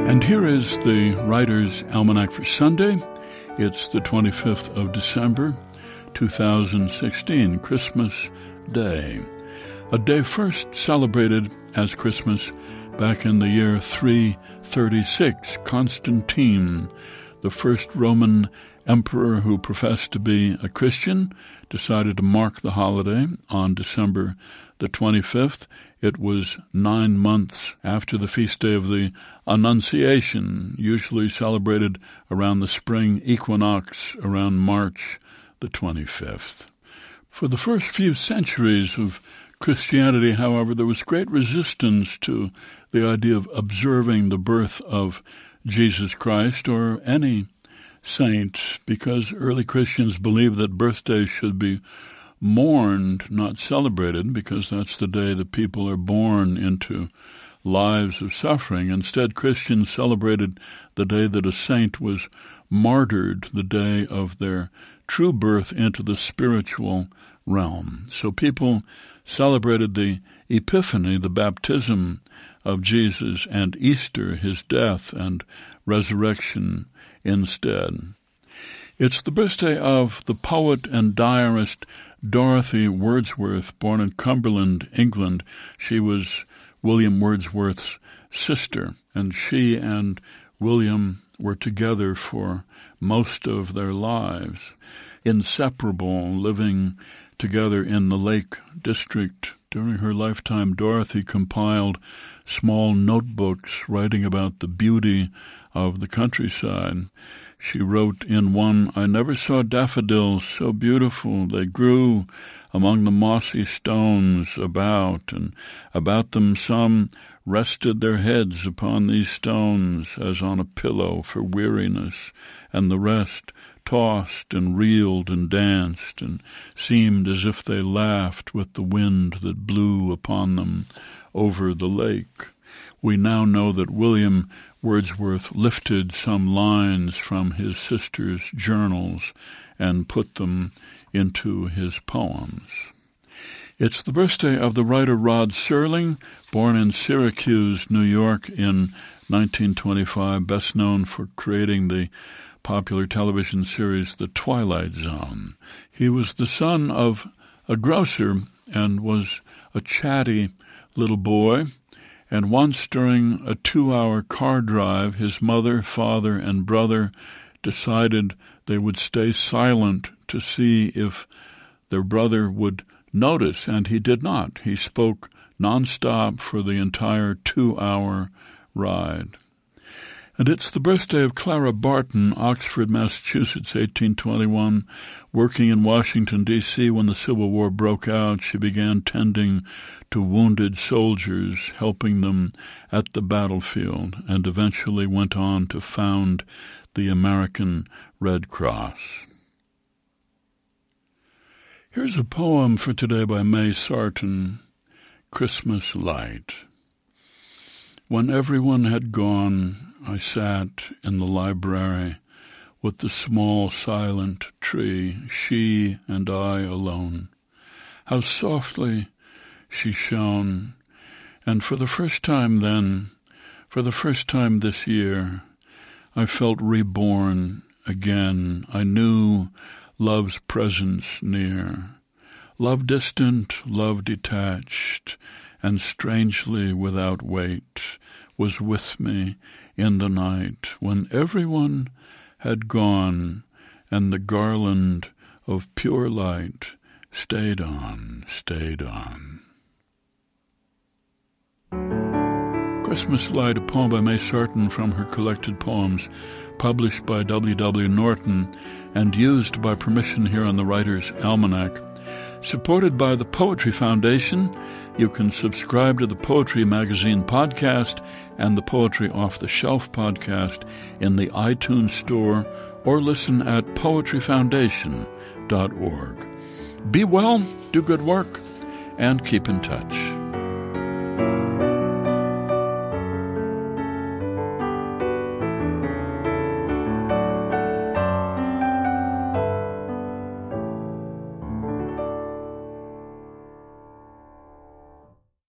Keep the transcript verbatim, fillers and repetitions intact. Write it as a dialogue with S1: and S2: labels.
S1: And here is the Writer's Almanac for Sunday. It's the twenty-fifth of December, two thousand sixteen, Christmas Day. A day first celebrated as Christmas back in the year three thirty-six. Constantine, the first Roman emperor who professed to be a Christian, decided to mark the holiday on December the twenty-fifth. It was nine months after the feast day of the Annunciation, usually celebrated around the spring equinox around March the twenty-fifth. For the first few centuries of Christianity, however, there was great resistance to the idea of observing the birth of Jesus Christ or any saint, because early Christians believed that birthdays should be mourned, not celebrated, because that's the day that people are born into lives of suffering. Instead, Christians celebrated the day that a saint was martyred, the day of their true birth into the spiritual realm. So people celebrated the Epiphany, the baptism of Jesus, and Easter, his death and resurrection, instead. It's the birthday of the poet and diarist Dorothy Wordsworth, born in Cumberland, England. She was William Wordsworth's sister, and she and William were together for most of their lives, inseparable, living together in the Lake District. During her lifetime, Dorothy compiled small notebooks writing about the beauty of the countryside. She wrote in one, "I never saw daffodils so beautiful. They grew among the mossy stones about, and about them some rested their heads upon these stones as on a pillow for weariness, and the rest tossed and reeled and danced, and seemed as if they laughed with the wind that blew upon them over the lake." We now know that William Wordsworth lifted some lines from his sister's journals and put them into his poems. It's the birthday of the writer Rod Serling, born in Syracuse, New York in nineteen twenty-five, best known for creating the popular television series The Twilight Zone. He was the son of a grocer and was a chatty little boy. And once during a two-hour car drive, his mother, father, and brother decided they would stay silent to see if their brother would notice, and he did not. He spoke nonstop for the entire two-hour ride. And it's the birthday of Clara Barton, Oxford, Massachusetts, eighteen twenty-one. Working in Washington, D C when the Civil War broke out, she began tending to wounded soldiers, helping them at the battlefield, and eventually went on to found the American Red Cross. Here's a poem for today by May Sarton, Christmas Light. When everyone had gone, I sat in the library with the small silent tree, she and I alone. How softly she shone, and for the first time then, for the first time this year, I felt reborn again. I knew love's presence near, love distant, love detached, and strangely without weight, was with me in the night when everyone had gone and the garland of pure light stayed on, stayed on. Christmas Light, a poem by May Sarton from her collected poems, published by W W Norton and used by permission here on the Writer's Almanac. Supported by the Poetry Foundation, you can subscribe to the Poetry Magazine podcast and the Poetry Off the Shelf podcast in the iTunes Store or listen at poetry foundation dot org. Be well, do good work, and keep in touch.